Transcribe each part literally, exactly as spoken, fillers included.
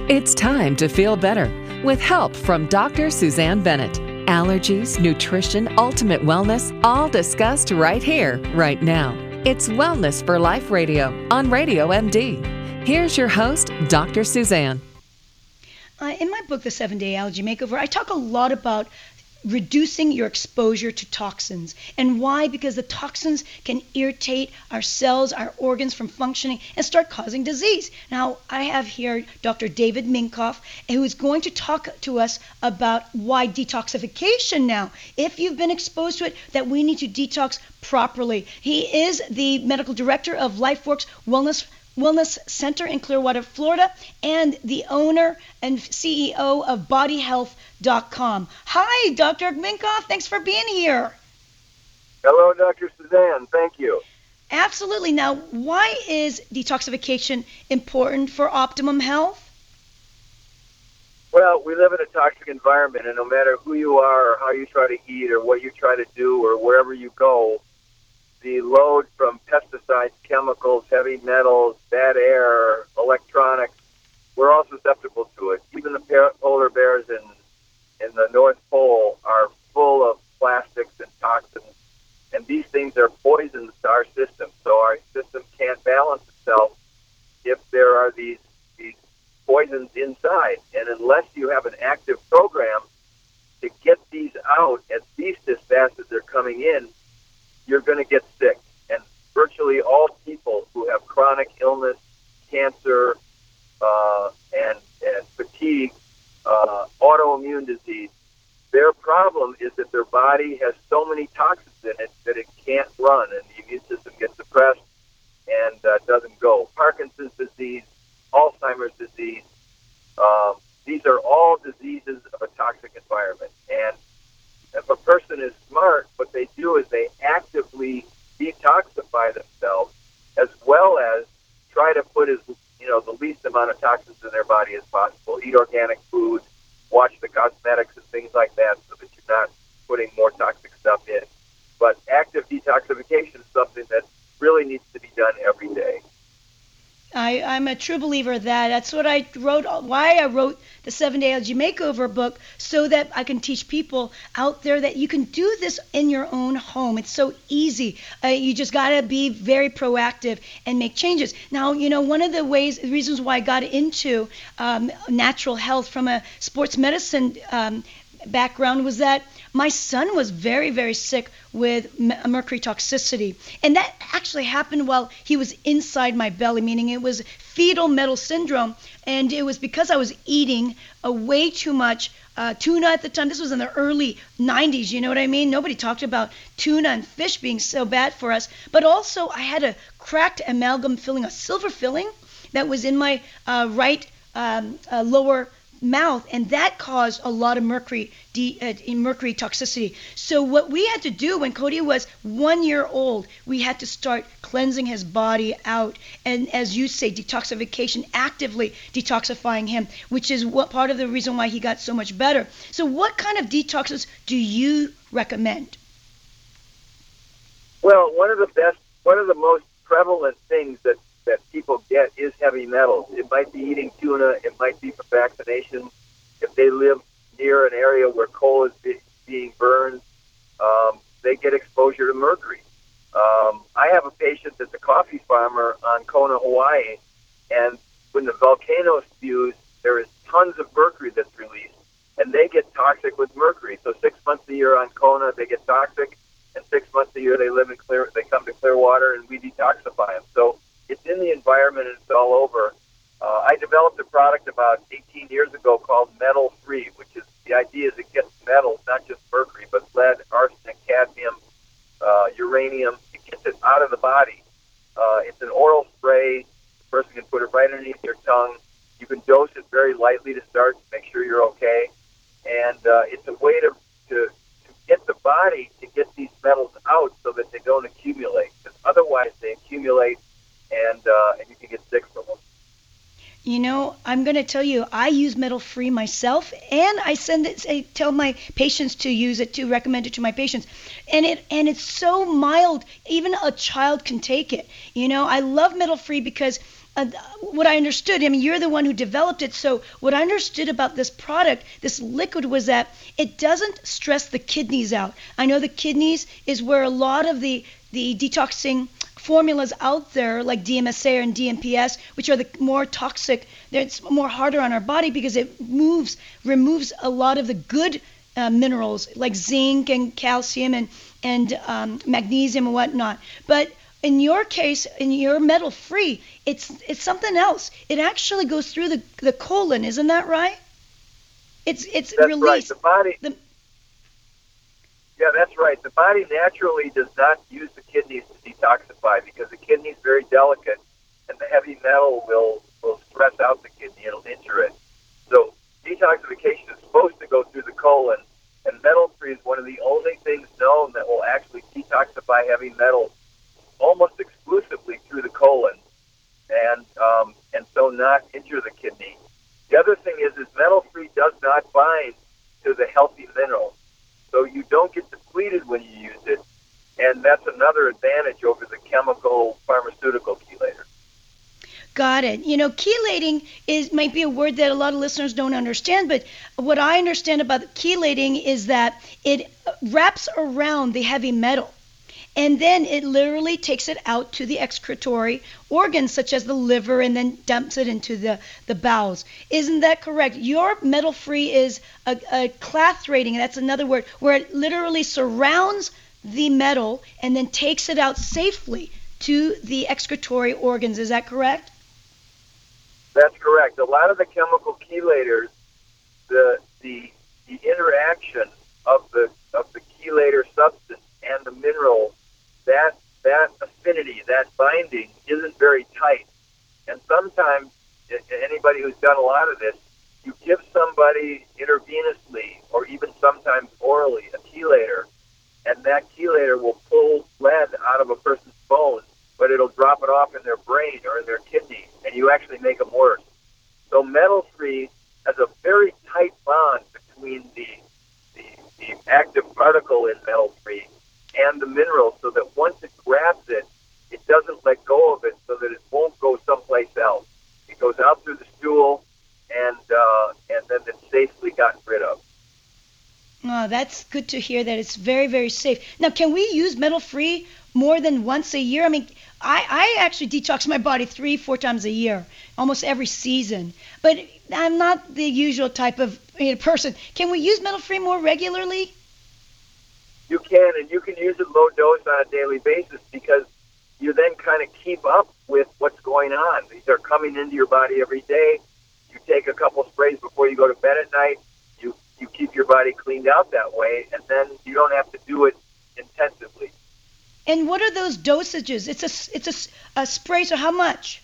It's time to feel better with help from Doctor Suzanne Bennett. Allergies, nutrition, ultimate wellness, all discussed right here, right now. It's Wellness for Life Radio on Radio M D. Here's your host, Doctor Suzanne. Uh, in my book, The Seven-Day Allergy Makeover, I talk a lot about reducing your exposure to toxins. And why? Because the toxins can irritate our cells, our organs from functioning, and start causing disease. Now, I have here Doctor David Minkoff, who is going to talk to us about why detoxification now, if you've been exposed to it, that we need to detox properly. He is the medical director of LifeWorks Wellness Wellness Center in Clearwater, Florida, and the owner and C E O of body health dot com. Hi, Doctor Minkoff. Thanks for being here. Hello, Doctor Suzanne. Thank you. Absolutely. Now, why is detoxification important for optimum health? Well, we live in a toxic environment, and no matter who you are or how you try to eat or what you try to do or wherever you go, the load from pesticides, chemicals, heavy metals, bad air, electronics, we're all susceptible to it. Even the polar bears in, in the North Pole are full of plastics and toxins, and these things are poisons to our system. So our system can't balance itself if there are these, these poisons inside. And unless you have an active program to get these out at least as fast as they're coming in, you're going to get sick. And virtually all people who have chronic illness, cancer, uh, and, and fatigue, uh, autoimmune disease, their problem is that their body has so many toxins in it that it can't run, and the immune system gets suppressed and uh, doesn't go. Parkinson's disease, Alzheimer's disease, um, these are all diseases of a toxic environment. And if a person is smart, what they do is they actively detoxify themselves, as well as try to put as you know the least amount of toxins in their body as possible. Eat organic food, watch the cosmetics and things like that, so that you're not putting more toxic stuff in. But active detoxification is something that really needs to be done every day. I, I'm a true believer of that. That's what I wrote, why I wrote the Seven-Day Allergy Makeover book, so that I can teach people out there that you can do this in your own home. It's so easy. Uh, you just got to be very proactive and make changes. Now, you know, one of the ways, the reasons why I got into um, natural health from a sports medicine um, background was that my son was very, very sick with mercury toxicity. And that actually happened while he was inside my belly, meaning it was fetal metal syndrome. And it was because I was eating uh, way too much uh, tuna at the time. This was in the early nineties, you know what I mean? Nobody talked about tuna and fish being so bad for us. But also I had a cracked amalgam filling, a silver filling that was in my uh, right um, uh, lower mouth, and that caused a lot of mercury de- uh, mercury toxicity. So what we had to do when Cody was one year old, we had to start cleansing his body out, and as you say, detoxification, actively detoxifying him, which is what part of the reason why he got so much better. So what kind of detoxes do you recommend? Well, one of the best, one of the most prevalent things that that people get is heavy metals. It might be eating tuna. It might be from vaccination. If they live near an area where coal is be, being burned, um, they get exposure to mercury. Um, I have a patient that's a coffee farmer on Kona, Hawaii, and when the volcano spews, there is tons of mercury that's released, and they get toxic with mercury. So six months a year on Kona, they get toxic, and six months a year they live in clear. They come to Clearwater, and we detoxify them. So it's in the environment and it's all over. Uh, I developed a product about eighteen years ago called Metal Free, which is the idea is it gets metals, not just mercury, but lead, arsenic, cadmium, uh, uranium. It gets it out of the body. Uh, it's an oral spray. The person can put it right underneath their tongue. You can dose it very lightly to start to make sure you're okay. And uh, it's a way to, to, to get the body to get these metals out so that they don't accumulate. Because otherwise they accumulate and uh, and you can get sick from them. You know, I'm going to tell you, I use Metal Free myself, and I send it, I tell my patients to use it, to recommend it to my patients. And it and it's so mild, even a child can take it. You know, I love Metal Free because uh, what I understood, I mean, you're the one who developed it. So what I understood about this product, this liquid, was that it doesn't stress the kidneys out. I know the kidneys is where a lot of the, the detoxing formulas out there, like D M S A and D M P S, which are the more toxic, it's more harder on our body because it moves, removes a lot of the good uh, minerals like zinc and calcium and, and um, magnesium and whatnot. But in your case, in your metal free, it's it's something else. It actually goes through the, the colon, isn't that right? It's it's that's released. Right. The body. The, yeah, that's right. The body naturally does not use the kidneys to detoxify because the kidney is very delicate, and the heavy metal will will stress out the kidney. It'll injure it. So detoxification is supposed to go through the colon, and metal free is one of the only things known that will actually detoxify heavy metals almost exclusively through the colon, and um, and so not injure the kidney. The other thing is, is metal-free does not bind to the healthy minerals, so you don't get depleted when you use it, and that's another advantage over the chemical pharmaceutical chelator. Got it. You know, chelating is might be a word that a lot of listeners don't understand, but what I understand about chelating is that it wraps around the heavy metal. And then it literally takes it out to the excretory organs, such as the liver, and then dumps it into the, the bowels. Isn't that correct? Your metal-free is a, a clathrating, that's another word, where it literally surrounds the metal and then takes it out safely to the excretory organs. Is that correct? That's correct. A lot of the chemical chelators, the the, the interaction of the of the chelator substance and the mineral, that that affinity, that binding isn't very tight. And sometimes, anybody who's done a lot of this, you give somebody intravenously or even sometimes orally a chelator, and that chelator will pull lead out of a person's bones, but it'll drop it off in their brain or in their kidney, and you actually make them worse. So metal-free has a very tight bond between the, the, the active particle in metal-free and the mineral, so that once it grabs it, it doesn't let go of it, so that it won't go someplace else. It goes out through the stool, and uh, and then it's safely gotten rid of. Oh, that's good to hear that it's very, very safe. Now, can we use metal-free more than once a year? I mean, I, I actually detox my body three, four times a year, almost every season. But I'm not the usual type of you know, person. Can we use metal-free more regularly? You can, and you can use it low dose on a daily basis because you then kind of keep up with what's going on. These are coming into your body every day. You take a couple sprays before you go to bed at night. You you keep your body cleaned out that way, and then you don't have to do it intensively. And what are those dosages? It's a it's a, a spray. So how much?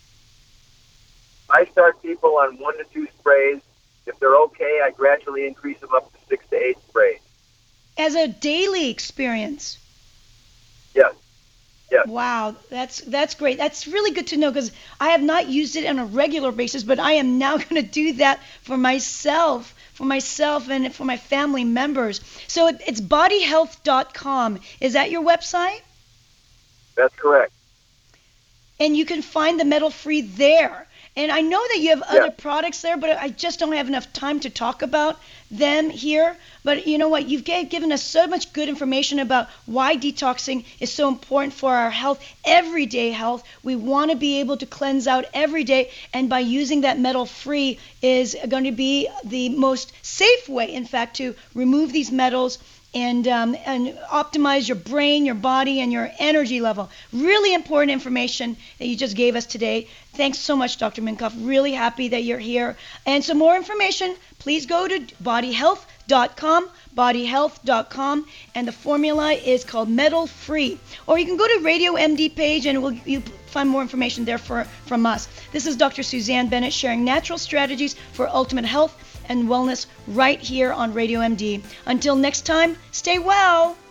I start people on one to two sprays. If they're okay, I gradually increase them up to six to eight sprays. As a daily experience? Yes. Yes. Wow, that's that's great. That's really good to know because I have not used it on a regular basis, but I am now going to do that for myself, for myself and for my family members. So it, it's body health dot com. Is that your website? That's correct. And you can find the metal-free there. And I know that you have other yes. products there, but I just don't have enough time to talk about them here. But you know what? You've given us so much good information about why detoxing is so important for our health, everyday health. We want to be able to cleanse out every day, and by using that metal-free is going to be the most safe way, in fact, to remove these metals and um, and optimize your brain, your body, and your energy level. Really important information that you just gave us today. Thanks so much, Doctor Minkoff. Really happy that you're here. And some more information, please go to body health dot com, body health dot com, and the formula is called Metal Free. Or you can go to Radio M D page, and we'll you find more information there for, from us. This is Doctor Suzanne Bennett sharing natural strategies for ultimate health and wellness right here on Radio M D. Until next time, stay well.